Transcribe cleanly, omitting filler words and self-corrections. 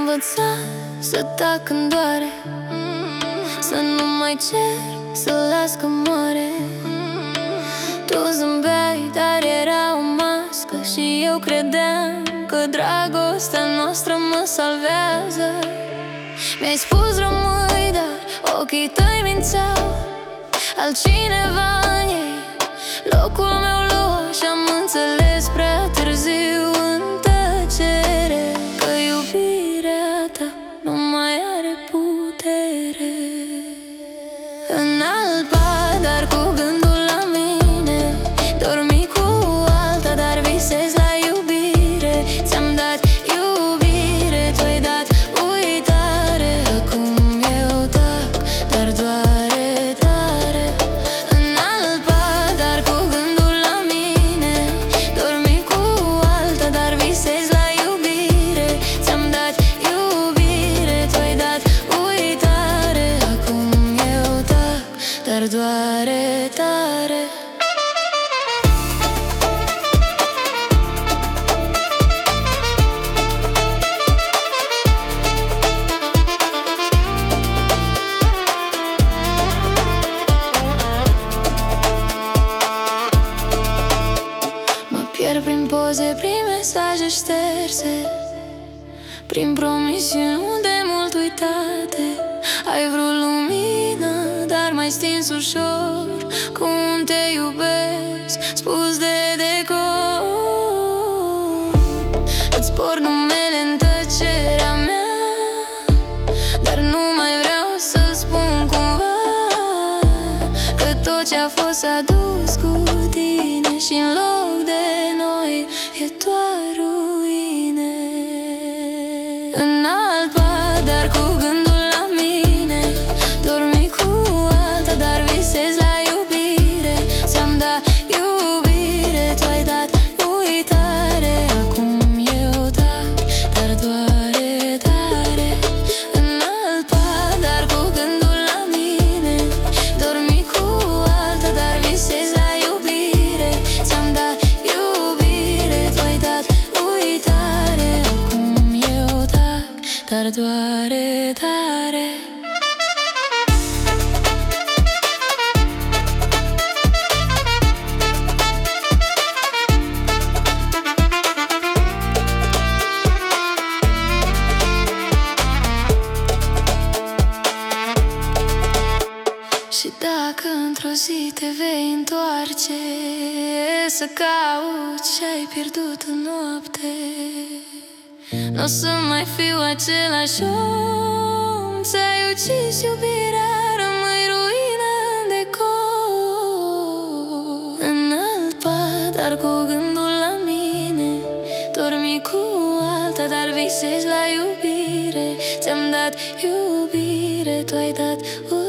învățat să tac când doare, să nu mai cer, să las că moare. Tu zâmbeai, dar era o mască și eu credeam că dragostea noastră mă salvează. Mi-ai spus rămâi, dar ochii tăi mințeau. Altcineva în ei locul meu lua și-am înțeles prea târziu în tăcere că iubirea ta nu mai are putere. În alt pat, dar cu gândul la mine, dormi cu alta, dar visezi la iubire. Ți-am dat iubire, tu-ai dat uitare. Acum eu tac, dar doare tare. În alt pat, dar cu gândul la mine, dormi cu alta, dar visezi la iubire. Ți-am dat iubire, tu-ai dat uitare. Acum eu tac, dar doare tare. Mă pierd prin poze, prin mesaje șterse, prin promisiuni de mult uitate. Ai vrut lumină, dar m-ai stins ușor cu un te iubesc spus de decor. Îți por numele în tăcerea mea, dar nu mai vreau să-l spun cumva, că tot ce-a fost s-a dus cu tine și în loc de noi e doar ruine. În alt pat, dar cu gândul la mine, dormi cu alta, dar visezi la iubire. Ți-am dat iubire, tu-ai dat uitare. Acum eu tac, dar doare tare. În alt pat, dar cu gândul la mine, dormi cu alta, dar visezi la iubire. Ți-am dat iubire, tu-ai dat uitare. Acum eu tac, dar doare tare. Și dacă într-o zi te vei întoarce să cauți ce-ai pierdut în noapte, n-o să mai fiu același om. Ți-ai ucis iubirea, rămâi ruină în decor. În alt pat, dar cu gândul la mine, dormi cu alta, dar visezi la iubire. Ți-am dat iubire, tu-ai dat